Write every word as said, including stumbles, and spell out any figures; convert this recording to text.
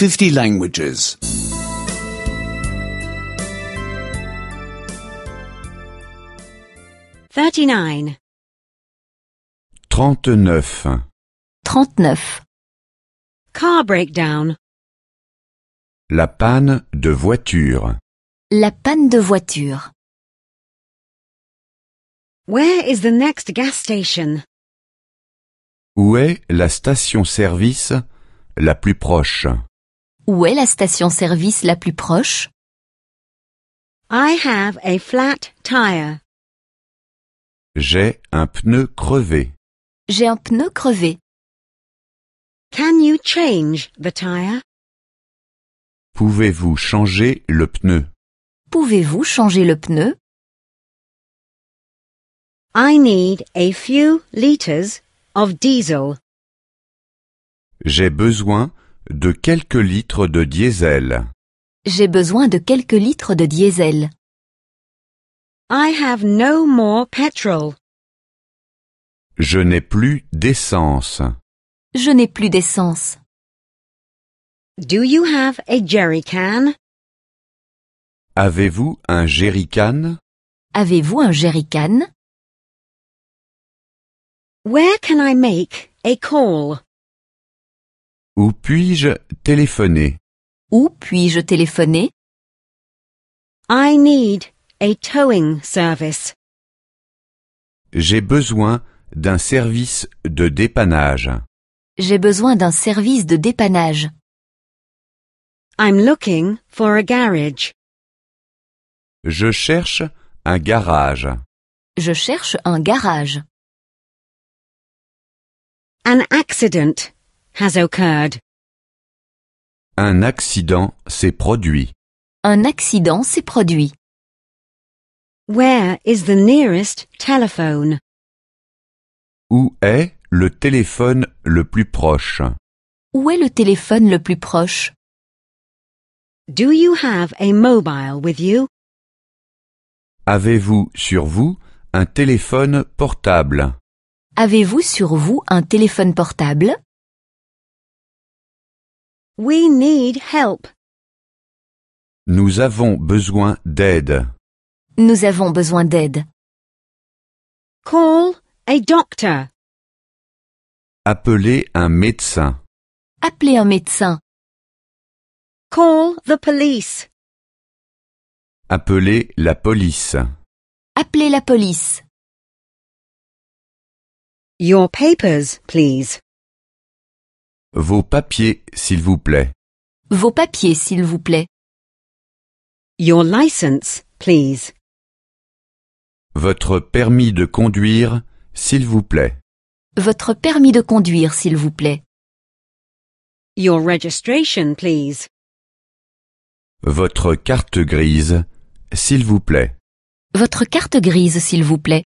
fifty languages. thirty-nine. trente-neuf. trente-neuf. Car breakdown. La panne de voiture. La panne de voiture. Where is the next gas station? Où est la station-service la plus proche? Où est la station-service la plus proche? I have a flat tire. J'ai un pneu crevé. J'ai un pneu crevé. Can you change the tire? Pouvez-vous changer le pneu? Pouvez-vous changer le pneu? I need a few liters of diesel. J'ai besoin de quelques litres de diesel. J'ai besoin de quelques litres de diesel. I have no more petrol. Je n'ai plus d'essence. Je n'ai plus d'essence. Do you have a jerry can? Avez-vous un jerrycan? Avez-vous un jerrycan? Where can I make a call? Où puis-je téléphoner? Où puis-je téléphoner? I need a towing service. J'ai besoin d'un service de dépannage. J'ai besoin d'un service de dépannage. I'm looking for a garage. Je cherche un garage. Je cherche un garage. An accident has occurred. Un accident s'est produit. Un accident s'est produit. Where is the nearest telephone? Où est le téléphone le plus proche? Où est le téléphone le plus proche? Do you have a mobile with you? Avez-vous sur vous un téléphone portable? Avez-vous sur vous un téléphone portable? We need help. Nous avons besoin d'aide. Nous avons besoin d'aide. Call a doctor. Appelez un médecin. Appelez un médecin. Call the police. Appelez la police. Appelez la police. Your papers, please. Vos papiers, s'il vous plaît. Vos papiers, s'il vous plaît. Your license, please. Votre permis de conduire, s'il vous plaît. Votre permis de conduire, s'il vous plaît. Your registration, please. Votre carte grise, s'il vous plaît. Votre carte grise, s'il vous plaît.